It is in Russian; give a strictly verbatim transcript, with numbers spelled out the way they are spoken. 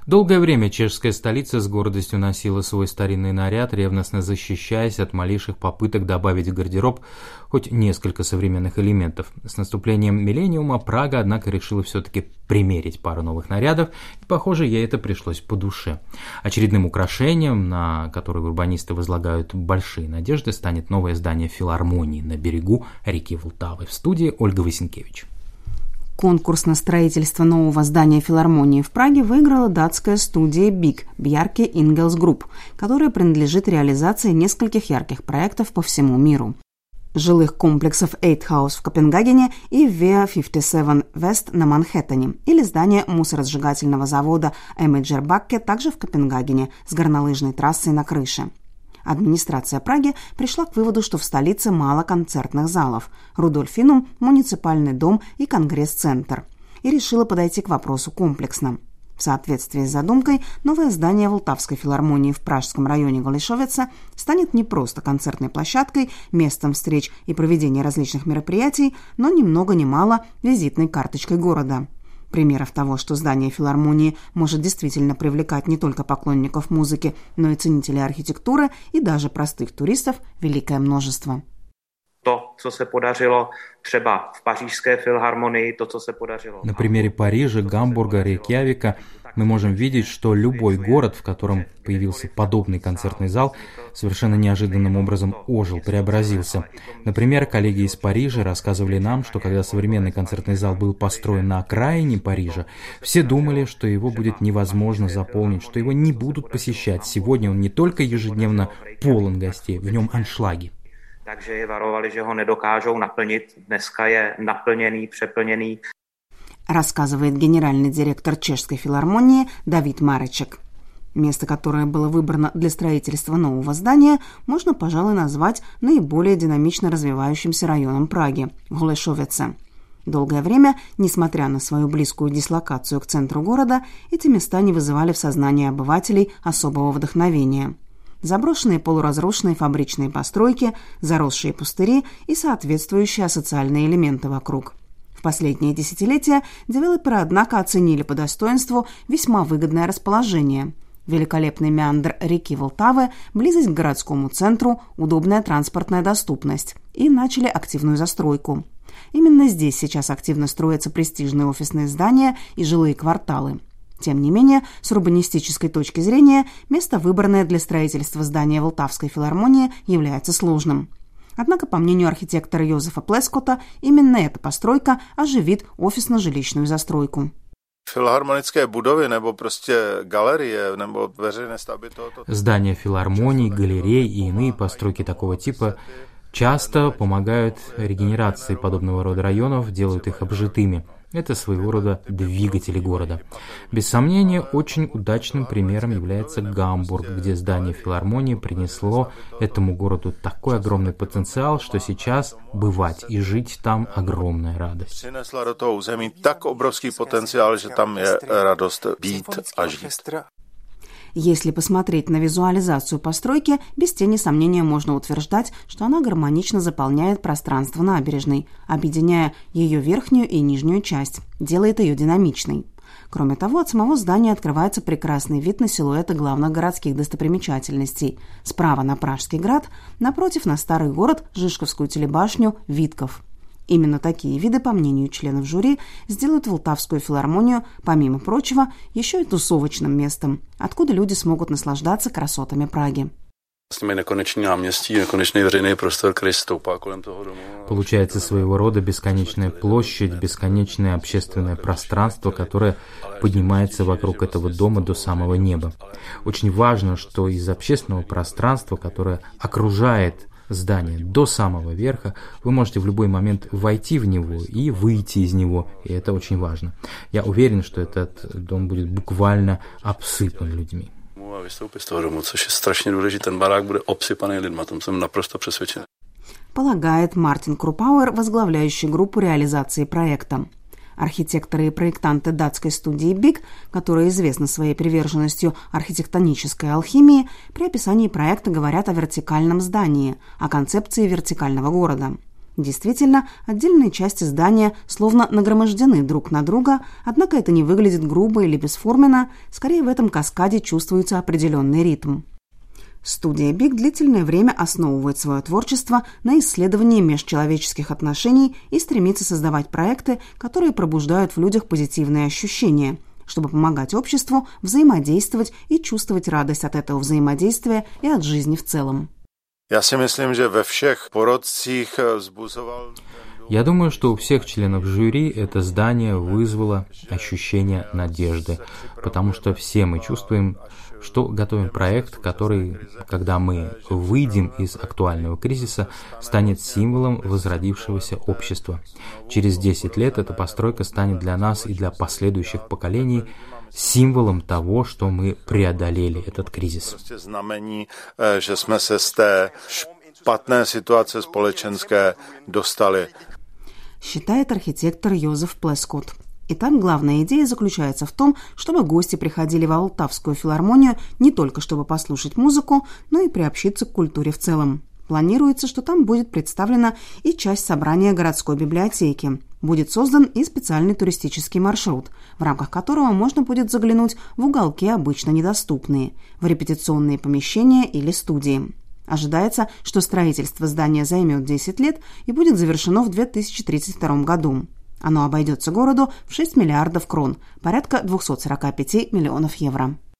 Долгое время чешская столица с гордостью носила свой старинный наряд, ревностно защищаясь от малейших попыток добавить в гардероб хоть несколько современных элементов. С наступлением миллениума Прага, однако, решила все-таки примерить пару новых нарядов, и, похоже, ей это пришлось по душе. Очередным украшением, на которое урбанисты возлагают большие надежды, станет новое здание филармонии на берегу реки Влтавы. В студии Ольга Васенкевич. Конкурс на строительство нового здания филармонии в Праге выиграла датская студия биг Bjarke Ingels Group, которая принадлежит реализации нескольких ярких проектов по всему миру. Жилых комплексов Eight House в Копенгагене и Via пятьдесят семь West на Манхэттене, или здание мусоросжигательного завода Эмеджербакке также в Копенгагене с горнолыжной трассой на крыше. Администрация Праги пришла к выводу, что в столице мало концертных залов, Рудольфинум, муниципальный дом и конгресс-центр, и решила подойти к вопросу комплексно. В соответствии с задумкой, новое здание Влтавской филармонии в пражском районе Голишовица станет не просто концертной площадкой, местом встреч и проведения различных мероприятий, но ни много ни мало визитной карточкой города. Примеров того, что здание филармонии может действительно привлекать не только поклонников музыки, но и ценителей архитектуры и даже простых туристов, великое множество. То, что се podařilo třeba в Парижской филармонии, то, что се podařilo. На примере Парижа, Гамбурга, Рейкьявика мы можем видеть, что любой город, в котором появился подобный концертный зал, совершенно неожиданным образом ожил, преобразился. Например, коллеги из Парижа рассказывали нам, что когда современный концертный зал был построен на окраине Парижа, все думали, что его будет невозможно заполнить, что его не будут посещать. Сегодня он не только ежедневно полон гостей, в нем аншлаги. Takže je varovali, že ho nedokážou naplnit. Dneska je naplněný, přeplněný. Рассказывает генеральный директор чешской филармонии Давид Маречек. Место, которое было выбрано для строительства нового здания, можно, пожалуй, назвать наиболее динамично развивающимся районом Праги – Голишовице. Долгое время, несмотря на свою близкую дислокацию к центру города, эти места не вызывали в сознании обывателей особого вдохновения. Заброшенные полуразрушенные фабричные постройки, заросшие пустыри и соответствующие асоциальные элементы вокруг. В последние десятилетия девелоперы, однако, оценили по достоинству весьма выгодное расположение. Великолепный меандр реки Влтавы, близость к городскому центру, удобная транспортная доступность. И начали активную застройку. Именно здесь сейчас активно строятся престижные офисные здания и жилые кварталы. Тем не менее, с урбанистической точки зрения, место, выбранное для строительства здания Влтавской филармонии, является сложным. Однако, по мнению архитектора Йозефа Плескота, именно эта постройка оживит офисно-жилищную застройку. Филармонические будовы, nebo просто галереи, nebo veřejné stavby tohoto... Здания филармоний, галерей и иные постройки такого типа часто помогают регенерации подобного рода районов, делают их обжитыми. Это своего рода двигатели города. Без сомнения, очень удачным примером является Гамбург, где здание филармонии принесло этому городу такой огромный потенциал, что сейчас бывать и жить там огромная радость. Принесла до toho území tak obrovský potenciál, že tam je radost být a žít. Если посмотреть на визуализацию постройки, без тени сомнения можно утверждать, что она гармонично заполняет пространство набережной, объединяя ее верхнюю и нижнюю часть, делает ее динамичной. Кроме того, от самого здания открывается прекрасный вид на силуэты главных городских достопримечательностей. Справа на Пражский град, напротив на старый город, Жишковскую телебашню, Витков. Именно такие виды, по мнению членов жюри, сделают Влтавскую филармонию, помимо прочего, еще и тусовочным местом, откуда люди смогут наслаждаться красотами Праги. Получается своего рода бесконечная площадь, бесконечное общественное пространство, которое поднимается вокруг этого дома до самого неба. Очень важно, что из общественного пространства, которое окружает здание до самого верха, вы можете в любой момент войти в него и выйти из него, и это очень важно. Я уверен, что этот дом будет буквально обсыпан людьми. Полагает Мартин Крупауэр, возглавляющий группу реализации проекта. Архитекторы и проектанты датской студии биг, которая известна своей приверженностью архитектонической алхимии, при описании проекта говорят о вертикальном здании, о концепции вертикального города. Действительно, отдельные части здания словно нагромождены друг на друга, однако это не выглядит грубо или бесформенно, скорее в этом каскаде чувствуется определенный ритм. Студия «Биг» длительное время основывает свое творчество на исследовании межчеловеческих отношений и стремится создавать проекты, которые пробуждают в людях позитивные ощущения, чтобы помогать обществу взаимодействовать и чувствовать радость от этого взаимодействия и от жизни в целом. Я si myslím, že ve všech porodcích vzbuzoval... Я думаю, что у всех членов жюри это здание вызвало ощущение надежды, потому что все мы чувствуем, что готовим проект, который, когда мы выйдем из актуального кризиса, станет символом возродившегося общества. Через десять лет эта постройка станет для нас и для последующих поколений символом того, что мы преодолели этот кризис. Знамení, že jsme se z té špatné situace společenské dostali. Считает архитектор Йозеф Плескот. Итак, главная идея заключается в том, чтобы гости приходили в Алтавскую филармонию не только чтобы послушать музыку, но и приобщиться к культуре в целом. Планируется, что там будет представлена и часть собрания городской библиотеки. Будет создан и специальный туристический маршрут, в рамках которого можно будет заглянуть в уголки, обычно недоступные, в репетиционные помещения или студии. Ожидается, что строительство здания займет десять лет и будет завершено в две тысячи тридцать втором году. Оно обойдется городу в шесть миллиардов крон, порядка двести сорок пять миллионов евро.